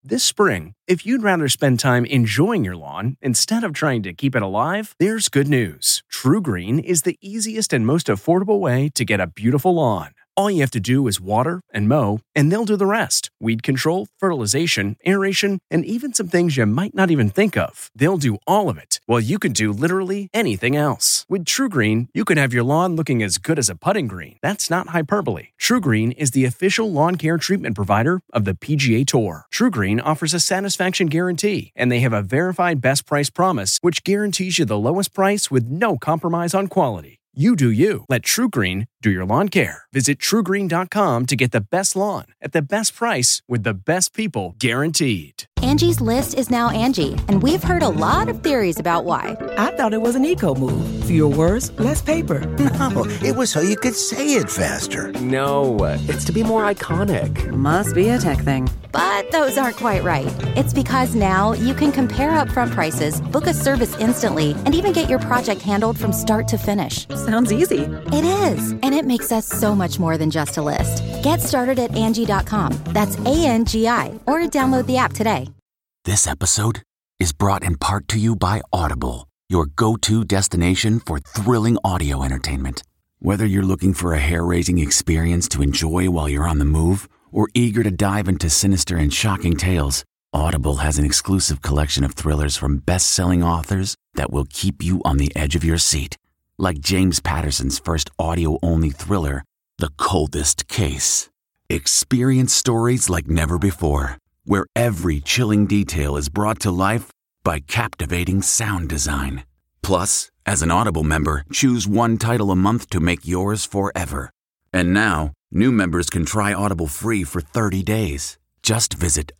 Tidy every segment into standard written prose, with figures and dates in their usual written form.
This spring, if you'd rather spend time enjoying your lawn instead of trying to keep it alive, there's good news. TruGreen is the easiest and most affordable way to get a beautiful lawn. All you have to do is water and mow, and they'll do the rest. Weed control, fertilization, aeration, and even some things you might not even think of. They'll do all of it, while you can do literally anything else. With TruGreen, you can have your lawn looking as good as a putting green. That's not hyperbole. TruGreen is the official lawn care treatment provider of the PGA Tour. TruGreen offers a satisfaction guarantee, and they have a verified best price promise, which guarantees you the lowest price with no compromise on quality. You do you. Let TruGreen do your lawn care. Visit TruGreen.com to get the best lawn at the best price with the best people guaranteed. Angie's List is now Angie, and we've heard a lot of theories about why. I thought it was an eco move. Fewer words, less paper. No, it was so you could say it faster. No, it's to be more iconic. Must be a tech thing. But those aren't quite right. It's because now you can compare upfront prices, book a service instantly, and even get your project handled from start to finish. Sounds easy. It is, and it makes us so much more than just a list. Get started at Angie.com. That's ANGI, or download the app today. This episode is brought in part to you by Audible, your go-to destination for thrilling audio entertainment. Whether you're looking for a hair-raising experience to enjoy while you're on the move, or eager to dive into sinister and shocking tales, Audible has an exclusive collection of thrillers from best-selling authors that will keep you on the edge of your seat. Like James Patterson's first audio-only thriller, The Coldest Case. Experience stories like never before, where every chilling detail is brought to life by captivating sound design. Plus, as an Audible member, choose one title a month to make yours forever. And now, new members can try Audible free for 30 days. Just visit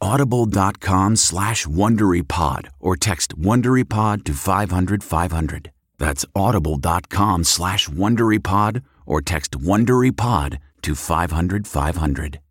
audible.com/WonderyPod or text WonderyPod to 500-500. That's audible.com/WonderyPod or text WonderyPod to 500-500.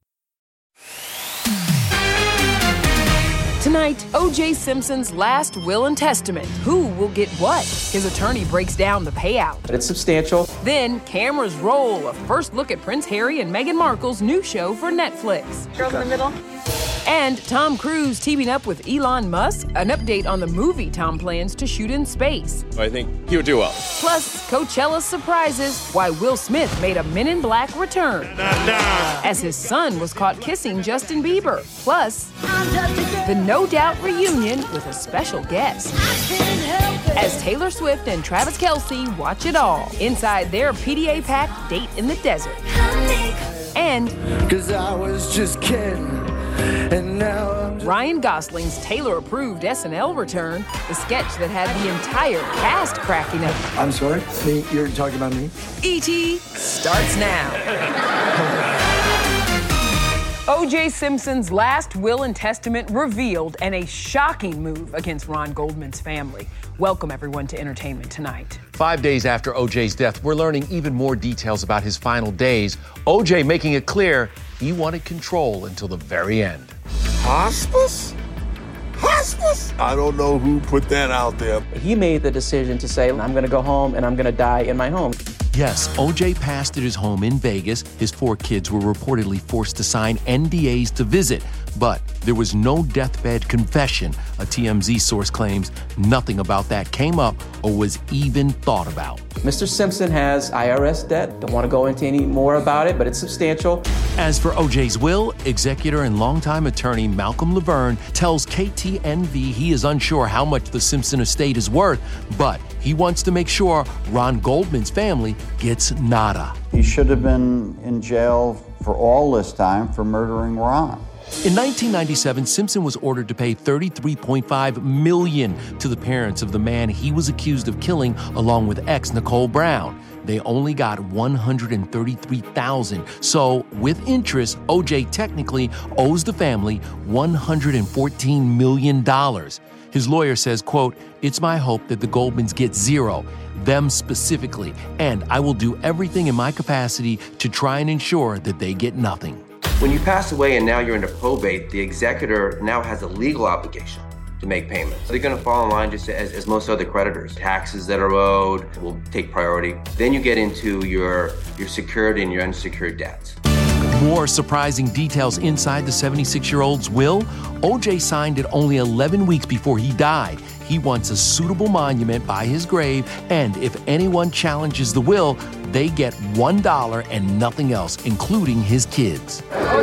Tonight, O.J. Simpson's last will and testament. Who will get what? His attorney breaks down the payout. But it's substantial. Then, cameras roll a first look at Prince Harry and Meghan Markle's new show for Netflix. Girls in the middle. And Tom Cruise teaming up with Elon Musk, an update on the movie Tom plans to shoot in space. I think he would do well. Plus, Coachella surprises why Will Smith made a Men in Black return. As his son was caught kissing Justin Bieber. Plus, the No Doubt reunion with a special guest. As Taylor Swift and Travis Kelce watch it all inside their PDA-packed date in the desert. And 'cause I was just kidding. And now Ryan Gosling's Taylor-approved SNL return, the sketch that had the entire cast cracking up. I'm sorry? You're talking about me? E.T. starts now. O.J. Simpson's last will and testament revealed, and a shocking move against Ron Goldman's family. Welcome, everyone, to Entertainment Tonight. 5 days after O.J.'s death, we're learning even more details about his final days. O.J. making it clear he wanted control until the very end. Hospice? Hospice? I don't know who put that out there. He made the decision to say, I'm going to go home and I'm going to die in my home. Yes, O.J. passed at his home in Vegas. His 4 kids were reportedly forced to sign NDAs to visit, but there was no deathbed confession. A TMZ source claims nothing about that came up or was even thought about. Mr. Simpson has IRS debt. Don't want to go into any more about it, but it's substantial. As for O.J.'s will, executor and longtime attorney Malcolm Laverne tells KTNV he is unsure how much the Simpson estate is worth, but he wants to make sure Ron Goldman's family gets nada. He should have been in jail for all this time for murdering Ron. In 1997, Simpson was ordered to pay $33.5 million to the parents of the man he was accused of killing along with ex Nicole Brown. They only got $133,000. So, with interest, O.J. technically owes the family $114 million. His lawyer says, quote, "It's my hope that the Goldmans get zero, them specifically, and I will do everything in my capacity to try and ensure that they get nothing." When you pass away and now you're into probate, the executor now has a legal obligation to make payments. They're going to fall in line just as most other creditors. Taxes that are owed will take priority. Then you get into your secured and your unsecured debts. More surprising details inside the 76-year-old's will. O.J. signed it only 11 weeks before he died. He wants a suitable monument by his grave, and if anyone challenges the will, they get $1 and nothing else, including his kids.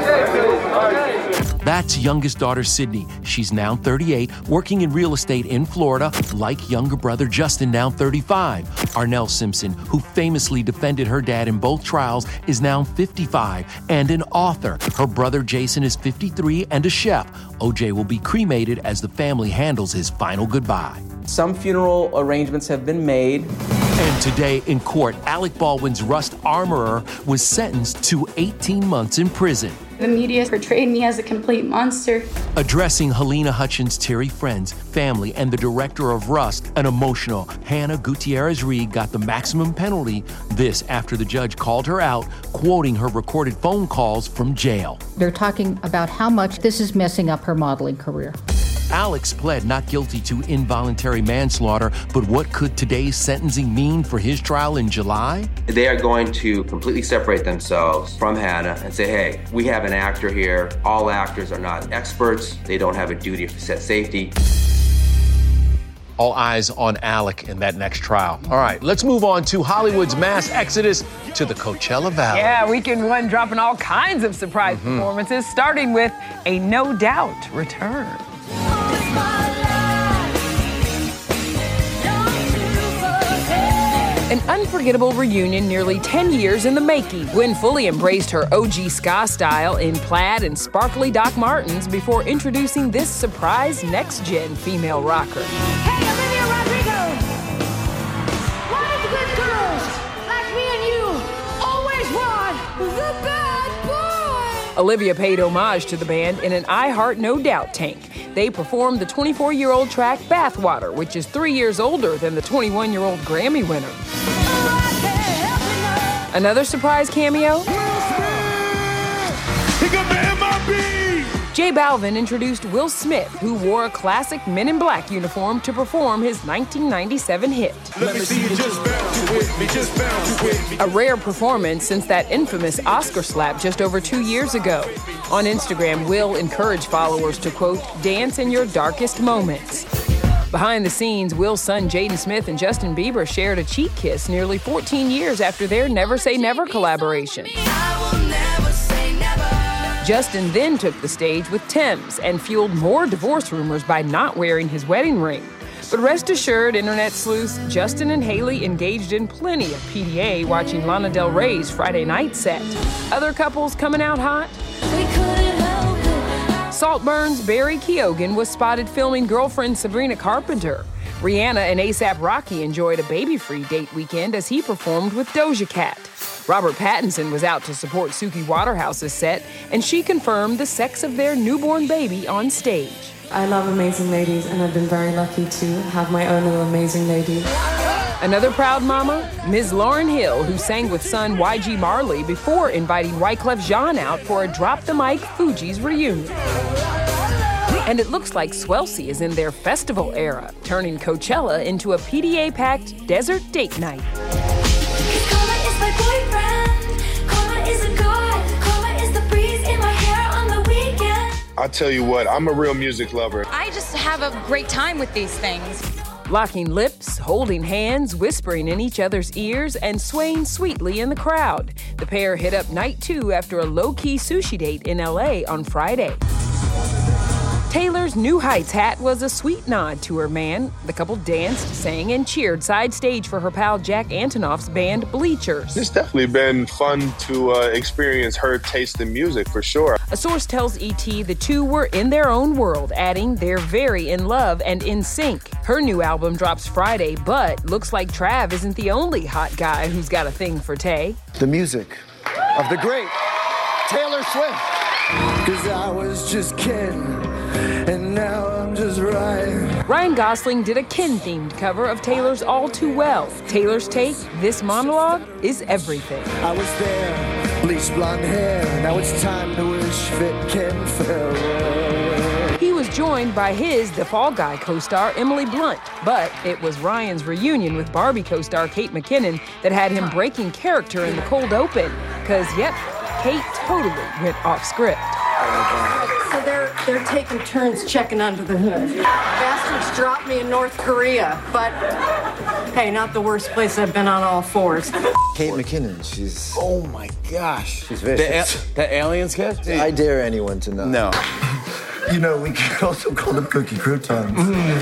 That's youngest daughter Sydney. She's now 38, working in real estate in Florida, like younger brother Justin, now 35. Arnell Simpson, who famously defended her dad in both trials, is now 55 and an author. Her brother Jason is 53 and a chef. O.J. will be cremated as the family handles his final goodbye. Some funeral arrangements have been made. And today in court, Alec Baldwin's Rust armorer was sentenced to 18 months in prison. The media portrayed me as a complete monster. Addressing Helena Hutchins' Terry friends, family, and the director of Rust, an emotional Hannah Gutierrez-Reed got the maximum penalty. This after the judge called her out, quoting her recorded phone calls from jail. They're talking about how much this is messing up her modeling career. Alex pled not guilty to involuntary manslaughter, but what could today's sentencing mean for his trial in July? They are going to completely separate themselves from Hannah and say, hey, we have an actor here. All actors are not experts. They don't have a duty to set safety. All eyes on Alec in that next trial. All right, let's move on to Hollywood's mass exodus to the Coachella Valley. Yeah, weekend one dropping all kinds of surprise performances, starting with a No Doubt return. An unforgettable reunion nearly 10 years in the making. Gwen fully embraced her OG ska style in plaid and sparkly Doc Martens before introducing this surprise next-gen female rocker. Hey, Olivia Rodrigo! Why the good girls like me and you always want the bad boy? Olivia paid homage to the band in an I Heart No Doubt tank. They performed the 24-year-old track Bathwater, which is 3 years older than the 21-year-old Grammy winner. Another surprise cameo? J Balvin introduced Will Smith, who wore a classic Men in Black uniform to perform his 1997 hit. Let me see you just bounce with me, just bounce with me. A rare performance since that infamous Oscar slap just over 2 years ago. On Instagram, Will encouraged followers to, quote, dance in your darkest moments. Behind the scenes, Will's son Jaden Smith and Justin Bieber shared a cheek kiss nearly 14 years after their Never Say Never collaboration. Justin then took the stage with Tems and fueled more divorce rumors by not wearing his wedding ring. But rest assured, internet sleuths, Justin and Haley engaged in plenty of PDA watching Lana Del Rey's Friday night set. Other couples coming out hot? Saltburn's Barry Keoghan was spotted filming girlfriend Sabrina Carpenter. Rihanna and A$AP Rocky enjoyed a baby-free date weekend as he performed with Doja Cat. Robert Pattinson was out to support Suki Waterhouse's set, and she confirmed the sex of their newborn baby on stage. I love amazing ladies, and I've been very lucky to have my own little amazing lady. Another proud mama, Ms. Lauryn Hill, who sang with son YG Marley before inviting Wyclef Jean out for a Drop the Mic Fugees reunion. And it looks like Swelsey is in their festival era, turning Coachella into a PDA-packed desert date night. I tell you what, I'm a real music lover. I just have a great time with these things. Locking lips, holding hands, whispering in each other's ears, and swaying sweetly in the crowd. The pair hit up night 2 after a low-key sushi date in LA on Friday. Taylor's New Heights hat was a sweet nod to her man. The couple danced, sang, and cheered side stage for her pal Jack Antonoff's band Bleachers. It's definitely been fun to experience her taste in music, for sure. A source tells ET the two were in their own world, adding they're very in love and in sync. Her new album drops Friday, but looks like Trav isn't the only hot guy who's got a thing for Tay. The music of the great Taylor Swift. 'Cause I was just kidding, and now I'm just right. Ryan Gosling did a Ken-themed cover of Taylor's All Too Well. Taylor's take, this monologue is everything. I was there, bleached blonde hair, now it's time to wish fit Ken farewell. He was joined by his The Fall Guy co-star Emily Blunt, but it was Ryan's reunion with Barbie co-star Kate McKinnon that had him breaking character in the cold open. 'Cause, yep, Kate totally went off script. So they're taking turns checking under the hood. Bastards dropped me in North Korea, but hey, not the worst place I've been on all fours. Kate McKinnon, she's... Oh my gosh. She's vicious. The aliens kid? I dare anyone to know. No. You know, we could also call them cookie croutons.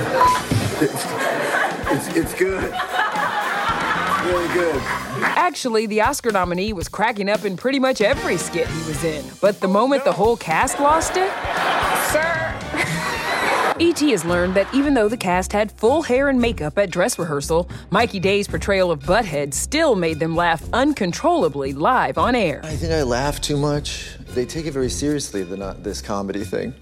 It's good. Really good. Actually, the Oscar nominee was cracking up in pretty much every skit he was in. But the moment the whole cast lost it, sir. E.T. has learned that even though the cast had full hair and makeup at dress rehearsal, Mikey Day's portrayal of Butthead still made them laugh uncontrollably live on air. I think I laugh too much. They take it very seriously, this comedy thing.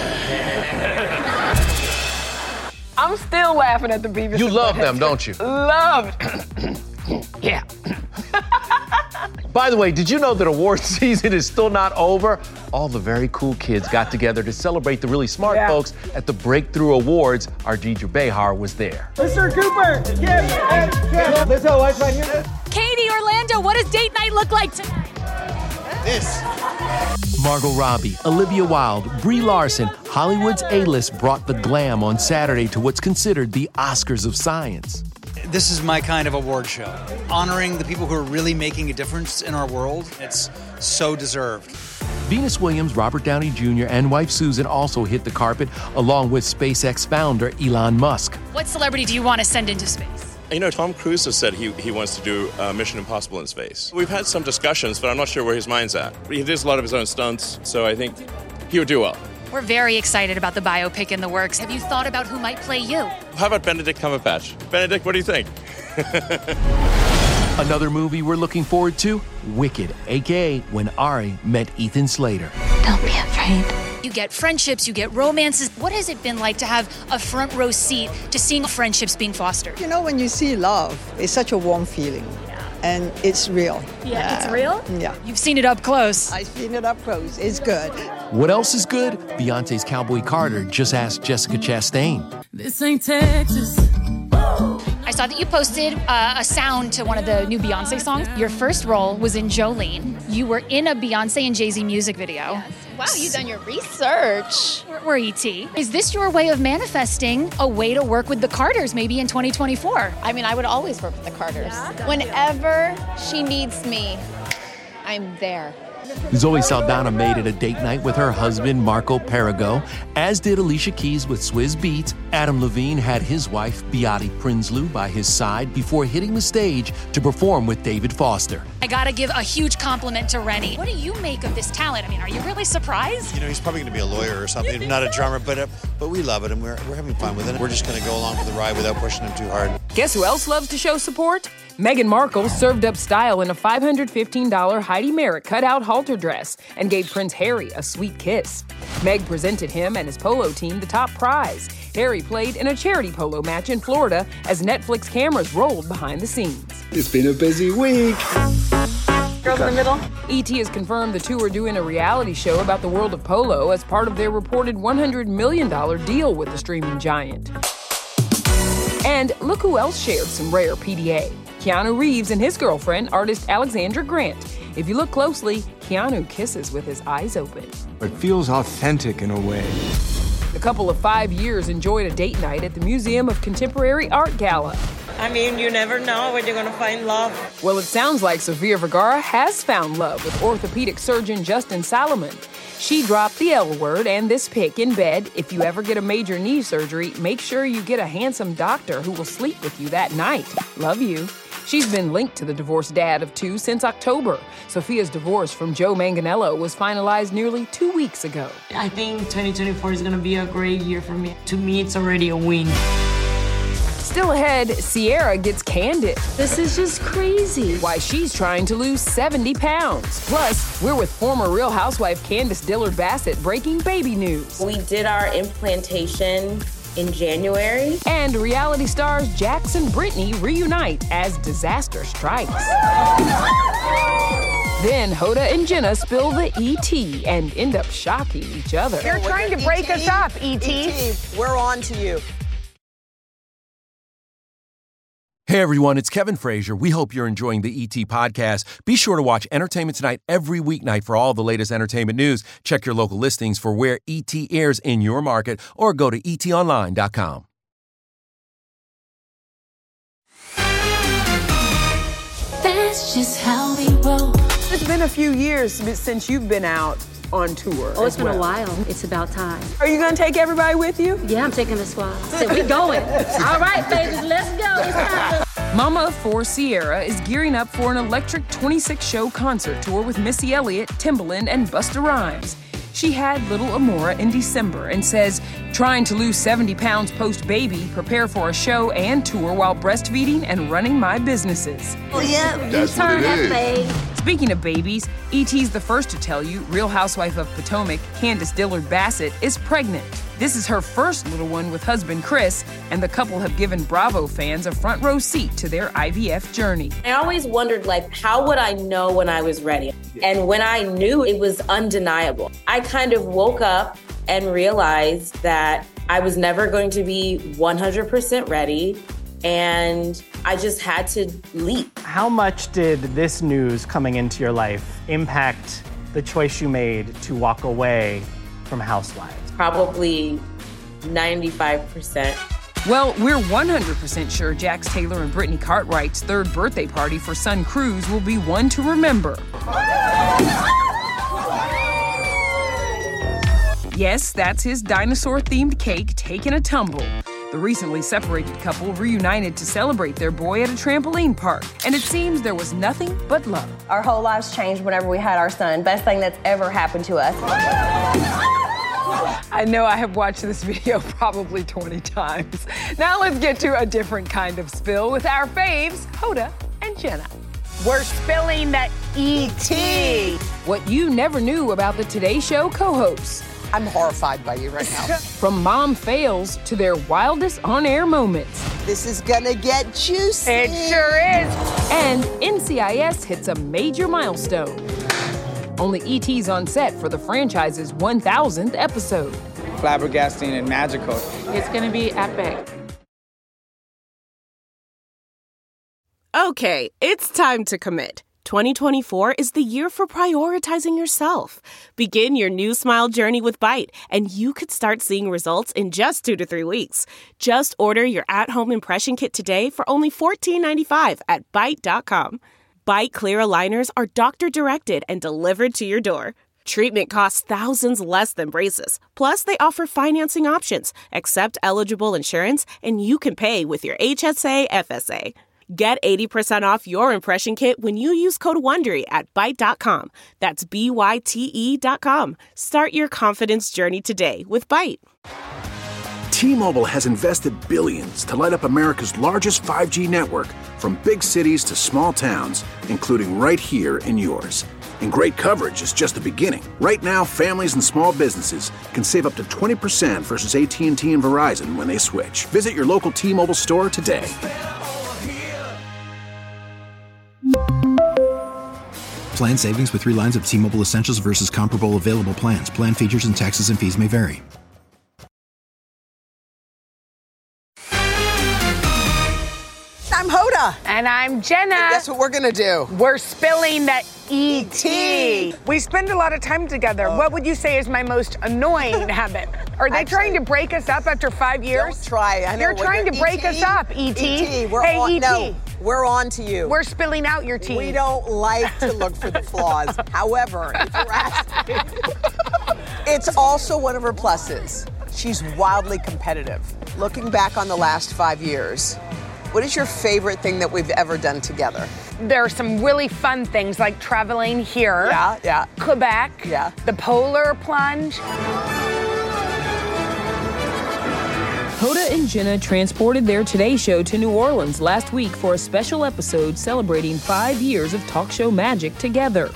I'm still laughing at the Beavis. You love them, don't you? Loved. Yeah. By the way, did you know that award season is still not over? All the very cool kids got together to celebrate the really smart folks at the Breakthrough Awards. Our Deidre Behar was there. Mr. Cooper, Lizzo, what's right here? Katie, Orlando, what does date night look like tonight? This. Margot Robbie, Olivia Wilde, Brie Larson, Hollywood's A-list brought the glam on Saturday to what's considered the Oscars of science. This is my kind of award show, honoring the people who are really making a difference in our world. It's so deserved. Venus Williams, Robert Downey Jr., and wife Susan also hit the carpet, along with SpaceX founder Elon Musk. What celebrity do you want to send into space? You know, Tom Cruise has said he wants to do Mission Impossible in space. We've had some discussions, but I'm not sure where his mind's at. He does a lot of his own stunts, so I think he would do well. We're very excited about the biopic in the works. Have you thought about who might play you? How about Benedict Cumberbatch? Benedict, what do you think? Another movie we're looking forward to, Wicked, a.k.a. When Ari Met Ethan Slater. Don't be afraid. You get friendships, you get romances. What has it been like to have a front row seat to seeing friendships being fostered? You know, when you see love, it's such a warm feeling. And it's real. Yeah, it's real? Yeah. You've seen it up close. I've seen it up close. It's good. What else is good? Beyonce's Cowboy Carter just asked Jessica Chastain. This ain't Texas. I saw that you posted a sound to one of the new Beyonce songs. Your first role was in Jolene. You were in a Beyonce and Jay-Z music video. Yes. Wow, you've done your research. We're E.T. Is this your way of manifesting a way to work with the Carters maybe in 2024? I mean, I would always work with the Carters. Yeah. Whenever she needs me, I'm there. Zoe Saldana made it a date night with her husband, Marco Perigo, as did Alicia Keys with Swizz Beatz. Adam Levine had his wife, Beate Prinsloo, by his side before hitting the stage to perform with David Foster. I gotta give a huge compliment to Rennie. What do you make of this talent? I mean, are you really surprised? You know, he's probably gonna be a lawyer or something, not a drummer, but we love it and we're having fun with it. We're just gonna go along for the ride without pushing him too hard. Guess who else loves to show support? Meghan Markle served up style in a $515 Heidi Merritt cutout halter dress and gave Prince Harry a sweet kiss. Meg presented him and his polo team the top prize. Harry played in a charity polo match in Florida as Netflix cameras rolled behind the scenes. It's been a busy week. Girls in the middle. E.T. has confirmed the two are doing a reality show about the world of polo as part of their reported $100 million deal with the streaming giant. And look who else shared some rare PDA. Keanu Reeves and his girlfriend, artist Alexandra Grant. If you look closely, Keanu kisses with his eyes open. It feels authentic in a way. The couple of 5 years enjoyed a date night at the Museum of Contemporary Art Gala. I mean, you never know when you're going to find love. Well, it sounds like Sofia Vergara has found love with orthopedic surgeon Justin Salomon. She dropped the L word and this pic in bed. If you ever get a major knee surgery, make sure you get a handsome doctor who will sleep with you that night. Love you. She's been linked to the divorced dad of two since October. Sophia's divorce from Joe Manganiello was finalized nearly 2 weeks ago. I think 2024 is going to be a great year for me. To me, it's already a win. Still ahead, Ciara gets candid. This is just crazy. Why she's trying to lose 70 pounds. Plus, we're with former Real Housewife Candace Dillard-Bassett breaking baby news. We did our implantation in January. And reality stars Jax and Brittany reunite as disaster strikes. Then Hoda and Jenna spill the ET and end up shocking each other. You're trying to break us up, ET. We're on to you. Hey everyone, it's Kevin Frazier. We hope you're enjoying the ET podcast. Be sure to watch Entertainment Tonight every weeknight for all the latest entertainment news. Check your local listings for where ET airs in your market or go to etonline.com. That's just how we roll. It's been a few years since you've been out on tour. Oh, it's been a while. It's about time. Are you going to take everybody with you? Yeah, I'm taking the squad. So we going. All right, babies, let's go. It's time. Mama of four, Sierra, is gearing up for an electric 26-show concert tour with Missy Elliott, Timbaland, and Busta Rhymes. She had little Amora in December and says, trying to lose 70 pounds post-baby, prepare for a show and tour while breastfeeding and running my businesses. Oh, yeah, That's what it is. Speaking of babies, E.T.'s the first to tell you Real Housewife of Potomac, Candace Dillard Bassett, is pregnant. This is her first little one with husband Chris, and the couple have given Bravo fans a front row seat to their IVF journey. I always wondered, how would I know when I was ready? And when I knew, it was undeniable. I kind of woke up and realized that I was never going to be 100% ready, and I just had to leap. How much did this news coming into your life impact the choice you made to walk away from Housewives? Probably 95%. Well, we're 100% sure Jax Taylor and Brittany Cartwright's third birthday party for son Cruz will be one to remember. Yes, that's his dinosaur-themed cake taking a tumble. The recently separated couple reunited to celebrate their boy at a trampoline park, and it seems there was nothing but love. Our whole lives changed whenever we had our son. Best thing that's ever happened to us. I know I have watched this video probably 20 times. Now let's get to a different kind of spill with our faves, Hoda and Jenna. We're spilling the E.T. What you never knew about the Today Show co-hosts. I'm horrified by you right now. From mom fails to their wildest on-air moments. This is gonna get juicy. It sure is. And NCIS hits a major milestone. Only E.T.'s on set for the franchise's 1,000th episode. Flabbergasting and magical. It's gonna be epic. Okay, it's time to commit. 2024 is the year for prioritizing yourself. Begin your new smile journey with Byte, and you could start seeing results in just 2 to 3 weeks. Just order your at-home impression kit today for only $14.95 at Byte.com. Byte Clear aligners are doctor-directed and delivered to your door. Treatment costs thousands less than braces. Plus, they offer financing options, accept eligible insurance, and you can pay with your HSA FSA. Get 80% off your impression kit when you use code WONDERY at Byte.com. That's BYTE.com. Start your confidence journey today with Byte. T-Mobile has invested billions to light up America's largest 5G network, from big cities to small towns, including right here in yours. And great coverage is just the beginning. Right now, families and small businesses can save up to 20% versus AT&T and Verizon when they switch. Visit your local T-Mobile store today. Plan savings with 3 lines of T-Mobile Essentials versus comparable available plans. Plan features and taxes and fees may vary. I'm Hoda. And I'm Jenna. And guess what we're gonna do? We're spilling the E.T. We spend a lot of time together. What would you say is my most annoying habit? Are they trying to break us up after 5 years? Don't try. I know. You're trying to break us up, E.T. E.T. Hey, E.T. No, we're on to you. We're spilling out your tea. We don't like to look for the flaws. However, if you're asking, it's also one of her pluses. She's wildly competitive. Looking back on the last 5 years, what is your favorite thing that we've ever done together? There are some really fun things like traveling here. Yeah. Quebec. Yeah. The polar plunge. Hoda and Jenna transported their Today Show to New Orleans last week for a special episode celebrating 5 years of talk show magic together.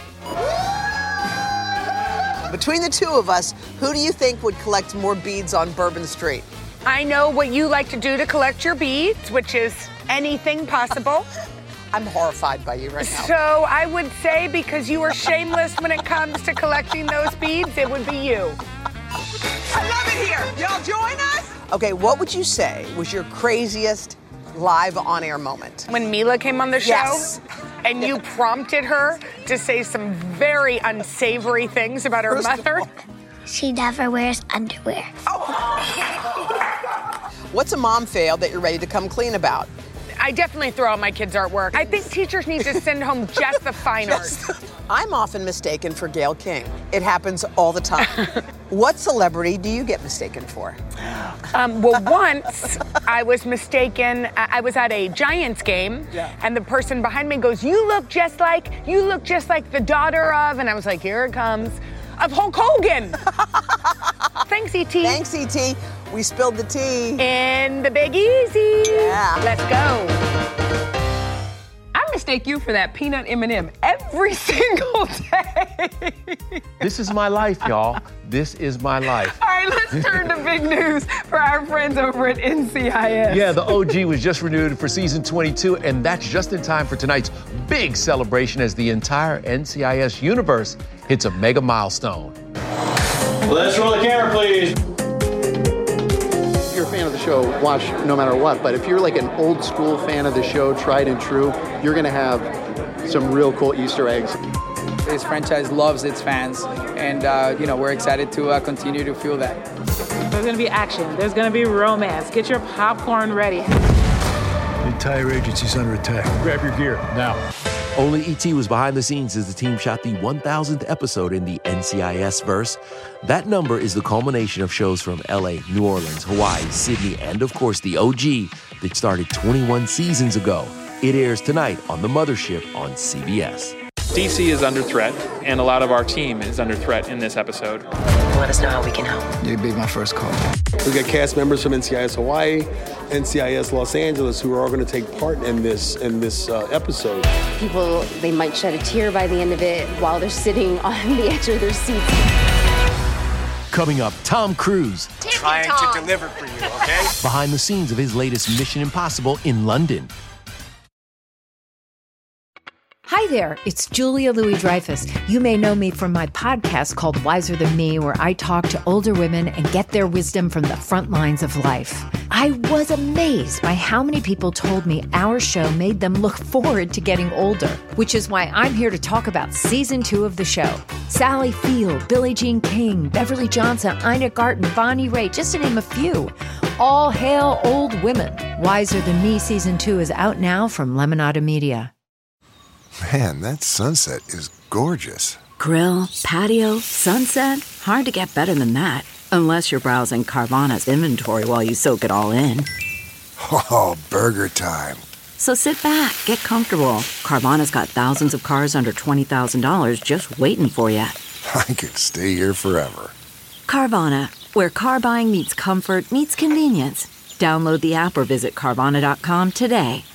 Between the two of us, who do you think would collect more beads on Bourbon Street? I know what you like to do to collect your beads, which is anything possible. I'm horrified by you right now. So I would say, because you are shameless when it comes to collecting those beads, it would be you. I love it here. Y'all join us? Okay, what would you say was your craziest live on-air moment. When Mila came on the show, Yes. and you prompted her to say some very unsavory things about her mother. She never wears underwear. What's a mom fail that you're ready to come clean about? I definitely throw out my kids' artwork. I think teachers need to send home just the fine arts. I'm often mistaken for Gayle King. It happens all the time. What celebrity do you get mistaken for? Well, once I was mistaken. I was at a Giants game, and the person behind me goes, you look just like the daughter of, and I was like, here it comes, of Hulk Hogan. Thanks, E.T. Thanks, E.T. We spilled the tea. In the Big Easy. Yeah. Let's go. I mistake you for that peanut M&M every single day. This is my life, y'all. This is my life. All right, let's turn to big news for our friends over at NCIS. Yeah, the OG was just renewed for season 22, and that's just in time for tonight's big celebration as the entire NCIS universe hits a mega milestone. Let's roll the camera, please. If you're a fan of the show, watch no matter what. But if you're like an old school fan of the show, tried and true, you're going to have some real cool Easter eggs. This franchise loves its fans, and we're excited to continue to fuel that. There's gonna be action. There's gonna be romance. Get your popcorn ready. The entire agency's under attack. Grab your gear now. Only E.T. was behind the scenes as the team shot the 1,000th episode in the NCIS verse. That number is the culmination of shows from LA, New Orleans, Hawaii, Sydney, and of course the OG that started 21 seasons ago. It airs tonight on The Mothership on CBS. DC is under threat, and a lot of our team is under threat in this episode. Let us know how we can help. You'd be my first call. We've got cast members from NCIS Hawaii, NCIS Los Angeles, who are all going to take part in this episode. People, they might shed a tear by the end of it while they're sitting on the edge of their seats. Coming up, Tom Cruise. Trying to deliver for you, okay? Behind the scenes of his latest Mission Impossible in London. Hi there, it's Julia Louis-Dreyfus. You may know me from my podcast called Wiser Than Me, where I talk to older women and get their wisdom from the front lines of life. I was amazed by how many people told me our show made them look forward to getting older, which is why I'm here to talk about season 2 of the show. Sally Field, Billie Jean King, Beverly Johnson, Ina Garten, Bonnie Raitt, just to name a few. All hail old women. Wiser Than Me season 2 is out now from Lemonada Media. Man, that sunset is gorgeous. Grill, patio, sunset. Hard to get better than that. Unless you're browsing Carvana's inventory while you soak it all in. Oh, burger time. So sit back, get comfortable. Carvana's got thousands of cars under $20,000 just waiting for you. I could stay here forever. Carvana, where car buying meets comfort meets convenience. Download the app or visit Carvana.com today.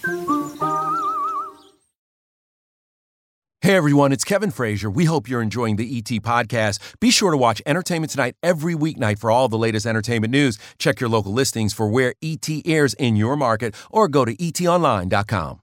Hey everyone, it's Kevin Frazier. We hope you're enjoying the ET podcast. Be sure to watch Entertainment Tonight every weeknight for all the latest entertainment news. Check your local listings for where ET airs in your market or go to etonline.com.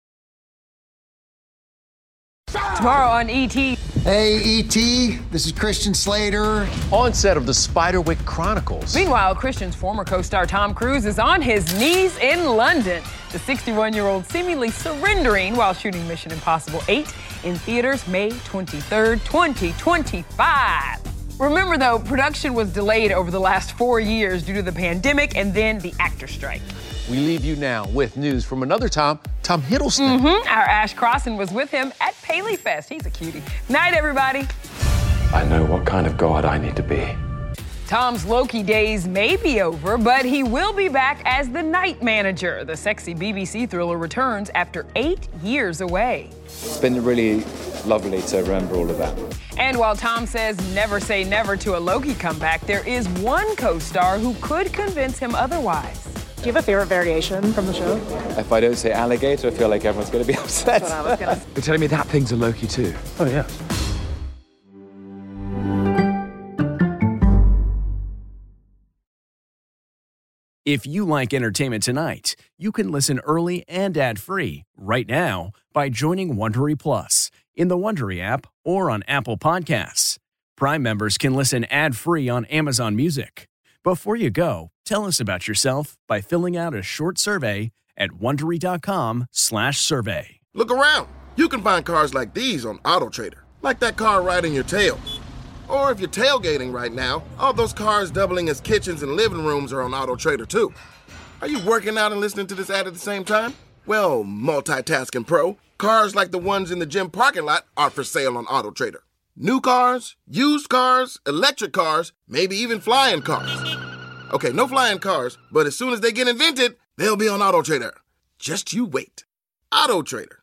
Tomorrow on ET. Hey, E.T., this is Christian Slater. On set of the Spiderwick Chronicles. Meanwhile, Christian's former co-star Tom Cruise is on his knees in London. The 61-year-old seemingly surrendering while shooting Mission Impossible 8 in theaters May 23rd, 2025. Remember, though, production was delayed over the last 4 years due to the pandemic and then the actor strike. We leave you now with news from another Tom Hiddleston. Our Ash Crossan was with him at Paley Fest. He's a cutie. Night, everybody. I know what kind of god I need to be. Tom's Loki days may be over, but he will be back as the Night Manager. The sexy BBC thriller returns after 8 years away. It's been really lovely to remember all of that. And while Tom says never say never to a Loki comeback, there is one co-star who could convince him otherwise. Do you have a favorite variation from the show? If I don't say alligator, I feel like everyone's going to be upset. That's what I was gonna say. You're telling me that thing's a Loki too? Oh, yeah. If you like Entertainment Tonight, you can listen early and ad-free right now by joining Wondery Plus in the Wondery app or on Apple Podcasts. Prime members can listen ad-free on Amazon Music. Before you go, tell us about yourself by filling out a short survey at Wondery.com/survey. Look around. You can find cars like these on AutoTrader, like that car riding your tail. Or if you're tailgating right now, all those cars doubling as kitchens and living rooms are on AutoTrader too. Are you working out and listening to this ad at the same time? Well, multitasking pro, cars like the ones in the gym parking lot are for sale on AutoTrader. New cars, used cars, electric cars, maybe even flying cars. Okay, no flying cars, but as soon as they get invented, they'll be on AutoTrader. Just you wait. AutoTrader.